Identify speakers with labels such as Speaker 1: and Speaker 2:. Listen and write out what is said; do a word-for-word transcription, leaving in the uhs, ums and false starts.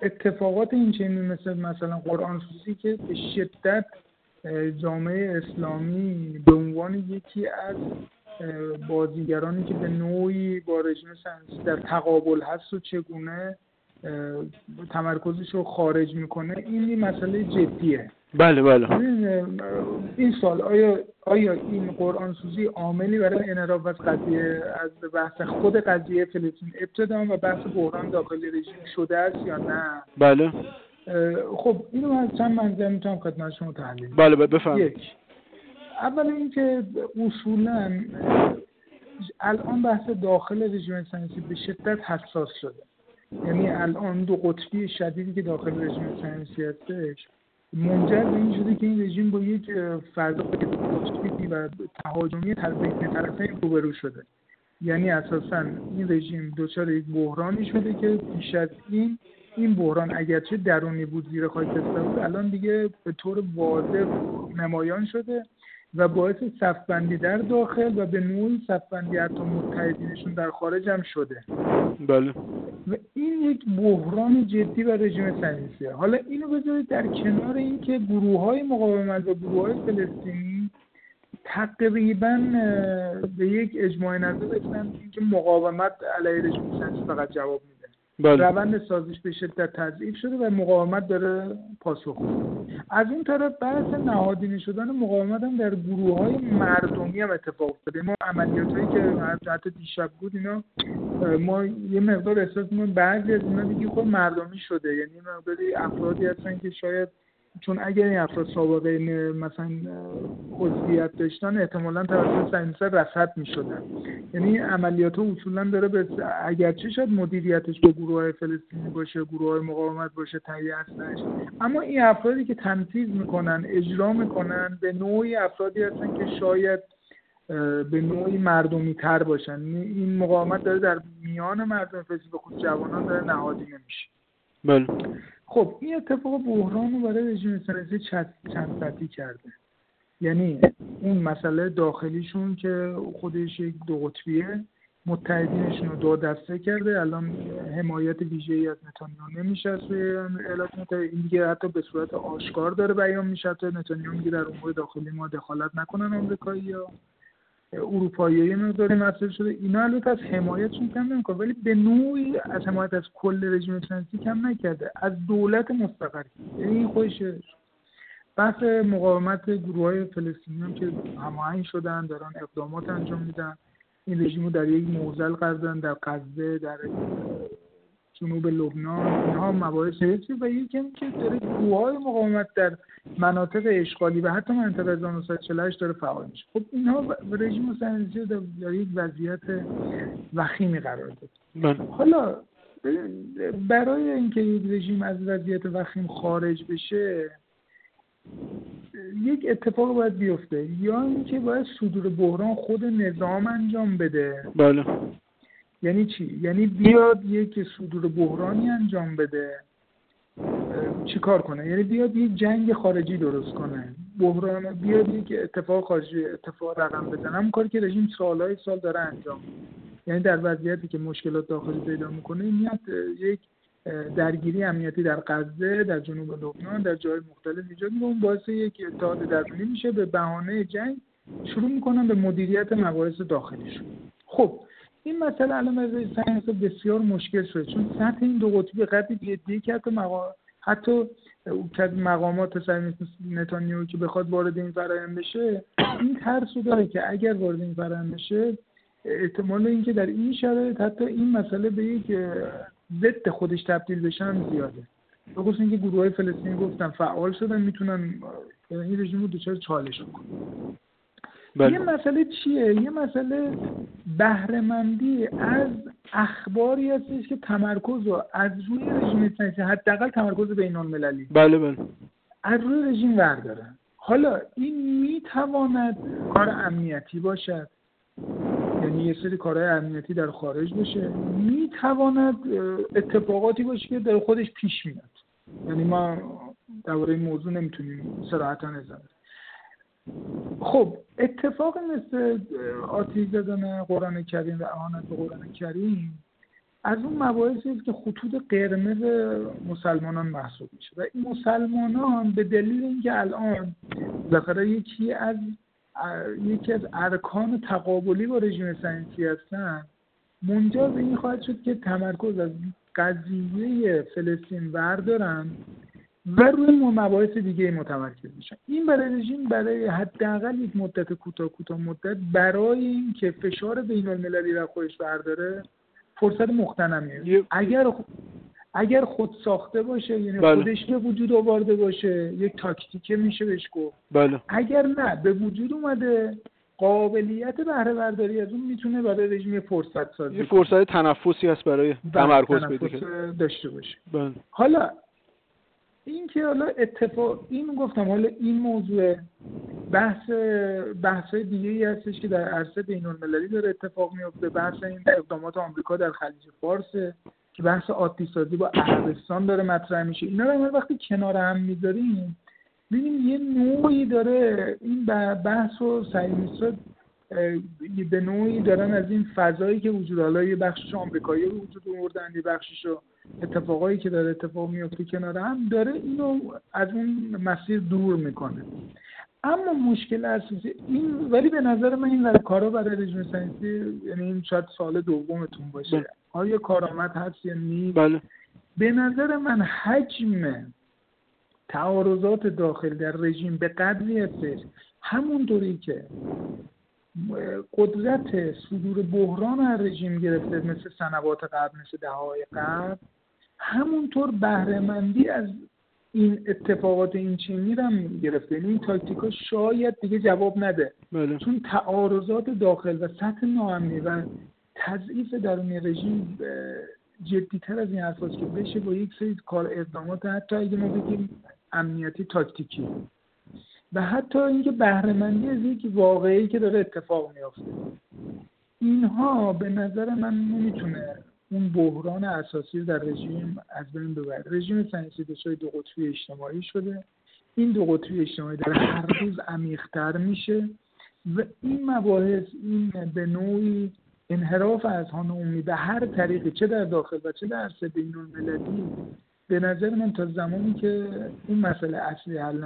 Speaker 1: اتفاقات این چنین مثل مثلا قرآن سوزی که به شدت جامعه اسلامی به عنوان یکی از بازیگرانی که به نوعی با رژیم صهیونیستی در تقابل هست و چگونه تمرکزش رو خارج میکنه، این یه مسئله جدیه.
Speaker 2: بله بله.
Speaker 1: این سوال آیا آیا این قرآن سوزی عاملی برای انحراف از قضیه از بحث خود قضیه فلسطین ابتدا و بحث بحران داخلی رژیم شده است یا نه؟
Speaker 2: بله.
Speaker 1: خب اینو من چند منظر میتونم خدمت شما تحلیل.
Speaker 2: بله بفرمایید.
Speaker 1: یک، اول اینکه اصولا الان بحث داخل رژیم صهیونیستی به شدت حساس شده. یعنی الان دو قطبی شدیدی که داخل رژیم صهیونیستی هستش منجر به این شده که این رژیم با یک فرض قطبی و تهاجمی بین طرفین روبرو شده. یعنی اساساً این رژیم دچار یک بحرانی شده که پیش از این این بحران اگرچه درونی بود زیر خاک کشیده بود، الان دیگه به طور واضح نمایان شده و باعث صف‌بندی در داخل و به نوعی صف‌بندی حتی متحدینشون در خارج هم شده.
Speaker 2: بله.
Speaker 1: و این یک بحران جدی بر رژیم صهیونیستی. حالا اینو بذارید در کنار این که گروه‌های مقاومت و گروه‌های فلسطینی تقریباً به یک اجماع نظر رسیدن که مقاومت علیه رژیم صهیونیستی فقط جواب میده.
Speaker 2: بله.
Speaker 1: روند سازش به شدت تضعیف شده و مقاومت داره پاسخ میده. از اون طرف بحث نهادینه شدن مقاومت هم در گروه‌های مردمی هم اتفاق افتاده. ما عملیاتایی که حتی دیشب بود اینا ما یه مقدار احساس می‌کنیم بعضی از اینا دیگه خود مردمی شده. یعنی مقداری افرادی هستن که شاید چون اگر این افراد سابقه مثلا عضویت داشتن احتمالاً توسط صهیونیست رصد می‌شدن. یعنی عملیات اصولاً داره به اگرچه شاید مدیریتش به گروه‌های فلسطینی باشه، گروه‌های مقاومت باشه، تهیه هستش، اما این افرادی که تنفیذ میکنن، اجرا میکنن به نوعی افرادی هستن که شاید به نوعی مردمی تر باشن. این مقاومت داره در میان مردم فلسطین به خصوص جوانان داره نهادینه میشه.
Speaker 2: بله.
Speaker 1: خب این اتفاق بحران رو برای رژیم صهیونیستی چند سطحی کرده. یعنی اون مسئله داخلیشون که خودش یک دو قطبیه، متحدینشون رو دو دسته کرده. الان حمایت ویژه‌ای از نتانیاهو نمیشه از ایالات متحده. این دیگه حتی به صورت آشکار داره بیان میشه. حتی نتانیاهو میگه در امور داخلی ما دخالت نکنن آمریکایی‌ها. اروپایی‌ها یه مقداری مسئله شده. اینا البته از حمایتشون کم نمی‌کنه، ولی به نوعی از حمایت از کل رژیم صهیونیستی کم نکرده. از دولت مستقر. یعنی این خودش بحث مقاومت گروه‌های فلسطینی هم که هماهنگ شدن دارن اقدامات انجام میدن. این رژیم رو در یک معضل قرار دادن، در غزه، در جنوب لبنان. اینها مباحث حسی و یکم که داره گروه‌های مقاومت در مناطق اشغالی و حتی منطقه هزار و نهصد و چهل و هشت داره فعال میشه. خب اینها رژیم صهیونیستی در یک وضعیت وخیمی قرار داد. حالا برای اینکه یک رژیم از وضعیت وخیم خارج بشه یک اتفاق باید بیفته، یا اینکه باید صدور بحران خود نظام انجام بده.
Speaker 2: بله.
Speaker 1: یعنی چی؟ یعنی بیاد یک صدور بحرانی انجام بده. چی کار کنه؟ یعنی بیاد یک جنگ خارجی درست کنه، بحران، بیاد یک اتفاق خارجی اتفاق رقم بزنه. همون کاری که رژیم سالهای سال داره انجام میده. یعنی در وضعیتی که مشکلات داخلی پیدا میکنه میاد یک درگیری امنیتی در غزه، در جنوب لبنان، در جای مختلف ایجاد میکنه. اون باعث یک اتحاد درونی میشه، به بهانه جنگ شروع میکنن به مدیریت مباحث داخلیشون. خب این مسئله الان برای صهیونیست‌ها بسیار مشکل شده، چون سطح این دو قطبی قدری جدیه که حتی مقام حتی مقامات صهیونیست نتانیاهو که بخواد وارد این فرآیند بشه، این ترسو داره که اگر وارد این فرآیند بشه احتمال اینکه در این شرایط حتی این مسئله به یک ضد خودش تبدیل بشه هم زیاده. به خصوص اینکه گروه‌های فلسطینی گفتن فعال شدن، میتونن این رژیم رو دچار چالش کنن. بله. یه مسئله چیه؟ یه مسئله بهره‌مندی از اخباری هستش که تمرکز رو از روی رژیم صهیونیستی، حداقل تمرکز بین‌المللی،
Speaker 2: بله بله،
Speaker 1: از روی رژیم برداره. حالا این میتواند کار امنیتی باشد، یعنی یه سری کارهای امنیتی در خارج باشه، میتواند اتفاقاتی باشه که در خودش پیش میاد. یعنی ما درباره این موضوع نمیتونیم صراحتاً اظهار. خب اتفاق مثل آتش زدن قرآن کریم و اهانت به قرآن کریم از اون مباحثی است که خطوط قرمز مسلمانان محسوب میشه و این مسلمانان به دلیل اینکه الان ذخیره یکی از یکی از ارکان تقابلی با رژیم صهیونیستی هستن، منجر به این خواهد شد که تمرکز از قضیه فلسطین بردارن و روی مباحث دیگه متمرکز میشن. این برای رژیم برای حداقل یک مدت کوتاه کوتاه مدت برای این که فشار بین المللی را خودش برداره فرصت مغتنمیه. اگر اگر خود ساخته باشه، یعنی
Speaker 2: بله.
Speaker 1: خودش به وجود آورده باشه، یک تاکتیکه میشه بهش گفت.
Speaker 2: بله.
Speaker 1: اگر نه به وجود اومده، قابلیت بهره برداری از اون میتونه برای رژیم یه فرصت سازی،
Speaker 2: یه فرصت تنفسی هست برای تمرکز پیدا
Speaker 1: کردن داشته باشه.
Speaker 2: بله.
Speaker 1: حالا این که حالا اتفاق این گفتم، حالا این موضوع بحث بحث دیگه ای هستش که در عرصه بین المللی داره اتفاق میفته، بحث این اقدامات آمریکا در خلیج فارس که بحث عادی سازی با عربستان داره مطرح میشه. اینا رو وقتی کنار هم میذاریم ببینیم یه نوعی داره این بحث و صهیونیست‌ها به نوعی دارن از این فضایی که وجود حالا یه بخشش آمریکایی رو وجود آوردن، یه بخشش اتفاقایی که داره اتفاق میفته کنار هم داره اینو از اون مسیر دور میکنه. اما مشکل اساسی این، ولی به نظر من این برای کارا برای رژیم صهیونیستی، یعنی این شاید سال دومتون باشه، بله. آیا کارآمد هست یا نیست؟
Speaker 2: بله.
Speaker 1: به نظر من حجم تعارضات داخل در رژیم به قدری هستش همونطوری که قدرت صدور بحران از رژیم گرفته مثل سنوات قبل، مثل دهه‌های قبل، همونطور بهره‌مندی از این اتفاقات این چینی رو هم گرفته. یعنی این تاکتیکا شاید دیگه جواب نده.
Speaker 2: بله.
Speaker 1: چون تعارضات داخل و سطح ناامنی و تضعیف درونی رژیم جدی‌تر از این حرفاست که بشه با یک سری کار اقدامات، حتی اگه ما بگیم امنیتی تاکتیکی و حتی اینکه بهره‌مندی از یک واقعی که داره اتفاق میافته، اینها به نظر من نمیتونه اون بحران اساسی در رژیم از بین ببره. رژیم صهیونیستی دچار دو قطبی اجتماعی شده، این دو قطبی اجتماعی داره هر روز عمیق‌تر میشه و این مباحث این به نوعی انحراف اذهان عمومی به هر طریقی، چه در داخل و چه در عرصه بین‌المللی، به نظر من تا زمانی که این مسئله اصلی حل